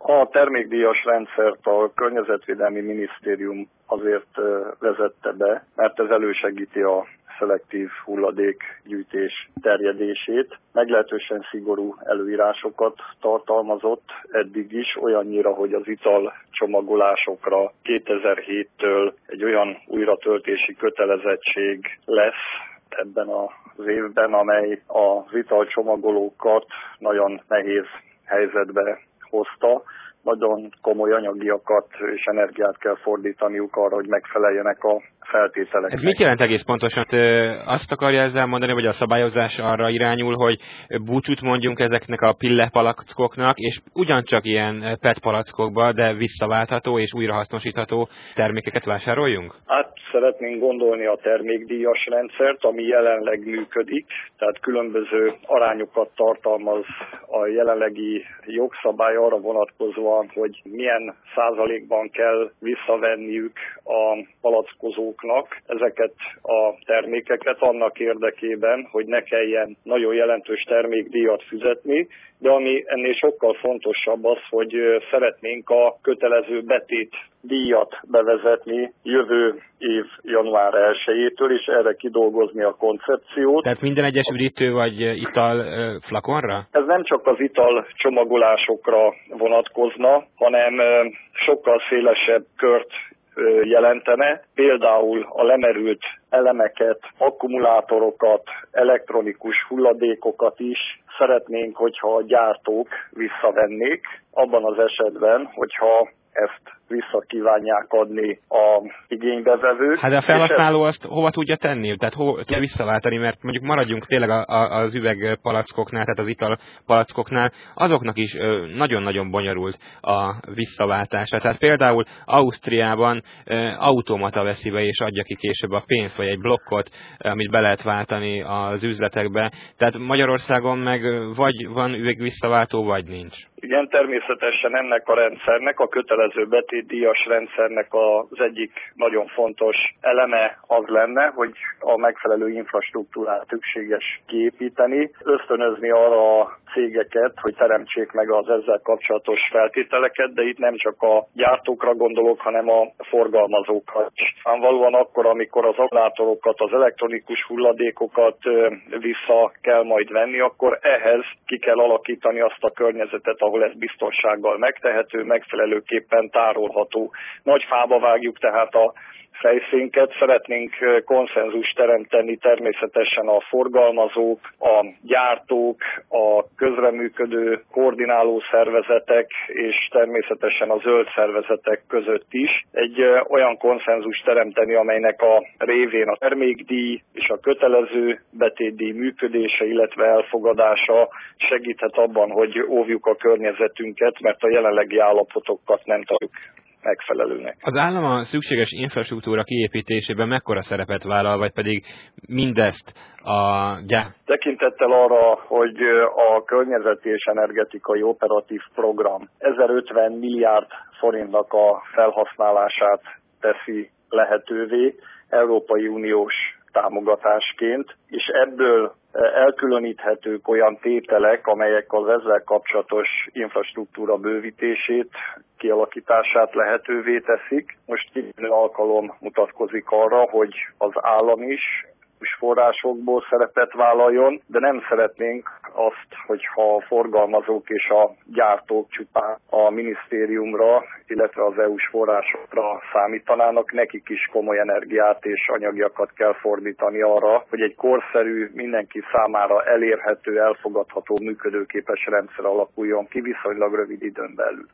A termékdíjas rendszert a Környezetvédelmi Minisztérium azért vezette be, mert ez elősegíti a szelektív hulladékgyűjtés terjedését. Meglehetősen szigorú előírásokat tartalmazott eddig is, olyannyira, hogy az italcsomagolásokra 2007-től egy olyan újratöltési kötelezettség lesz ebben az évben, amely az italcsomagolókat nagyon nehéz helyzetbe hozta. Nagyon komoly anyagiakat és energiát kell fordítaniuk arra, hogy megfeleljenek a feltételeknek. Ez mit jelent egész pontosan? Azt akarja ezzel mondani, hogy a szabályozás arra irányul, hogy búcsút mondjunk ezeknek a pillepalackoknak, és ugyancsak ilyen PET palackokba, de visszaváltható és újrahasznosítható termékeket vásároljunk? Hát szeretnénk gondolni a termékdíjas rendszert, ami jelenleg működik, tehát különböző arányokat tartalmaz a jelenlegi jogszabály arra vonatkozóan, hogy milyen százalékban kell visszavenniük a palackozóknak ezeket a termékeket annak érdekében, hogy ne kelljen nagyon jelentős termékdíjat fizetni, de ami ennél sokkal fontosabb az, hogy szeretnénk a kötelező betét díjat bevezetni jövő év január 1-től, és erre kidolgozni a koncepciót. Tehát minden egyes üdítő vagy ital flakonra? Ez nem csak az ital csomagolásokra vonatkozna, hanem sokkal szélesebb kört jelentene, például a lemerült elemeket, akkumulátorokat, elektronikus hulladékokat is szeretnénk, hogyha a gyártók visszavennék, abban az esetben, hogyha ezt vissza kívánják adni a igénybevevők. Hát de a felhasználó azt hova tudja tenni? Tehát hova tudja visszaváltani, mert mondjuk maradjunk tényleg az üvegpalackoknál, tehát az italpalackoknál, azoknak is nagyon-nagyon bonyolult a visszaváltása. Tehát például Ausztriában automata veszi be és adja ki később a pénzt, vagy egy blokkot, amit be lehet váltani az üzletekbe. Tehát Magyarországon meg vagy van üvegvisszaváltó, vagy nincs. Igen, természetesen ennek a rendszernek, a kötelező betétdíjas rendszernek az egyik nagyon fontos eleme az lenne, hogy a megfelelő infrastruktúrát szükséges kiépíteni, ösztönözni arra a cégeket, hogy teremtsék meg az ezzel kapcsolatos feltételeket, de itt nem csak a gyártókra gondolok, hanem a forgalmazókra is. Valóban akkor, amikor az akkumulátorokat, az elektronikus hulladékokat vissza kell majd venni, akkor ehhez ki kell alakítani azt a környezetet, ahol ez biztonsággal megtehető, megfelelőképpen tárolható. Nagy fába vágjuk tehát a fejszénket, szeretnénk konszenzust teremteni természetesen a forgalmazók, a gyártók, a közreműködő koordináló szervezetek és természetesen a zöld szervezetek között is. Egy olyan konszenzust teremteni, amelynek a révén a termékdíj és a kötelező betétdíj működése, illetve elfogadása segíthet abban, hogy óvjuk a környezetünket, mert a jelenlegi állapotokat nem tartjuk megfelelőnek. Az állam a szükséges infrastruktúra kiépítésében mekkora szerepet vállal, vagy pedig mindezt a tekintettel arra, hogy a környezeti és energetikai operatív program 1050 milliárd forintnak a felhasználását teszi lehetővé Európai Uniós támogatásként, és ebből elkülöníthetők olyan tételek, amelyek az ezzel kapcsolatos infrastruktúra bővítését, kialakítását lehetővé teszik. Most kitűnő alkalom mutatkozik arra, hogy az állam is forrásokból szerepet vállaljon, de nem szeretnénk azt, hogyha a forgalmazók és a gyártók csupán a minisztériumra, illetve az EU-s forrásokra számítanának, nekik is komoly energiát és anyagiakat kell fordítani arra, hogy egy korszerű, mindenki számára elérhető, elfogadható, működőképes rendszer alakuljon ki viszonylag rövid időn belül.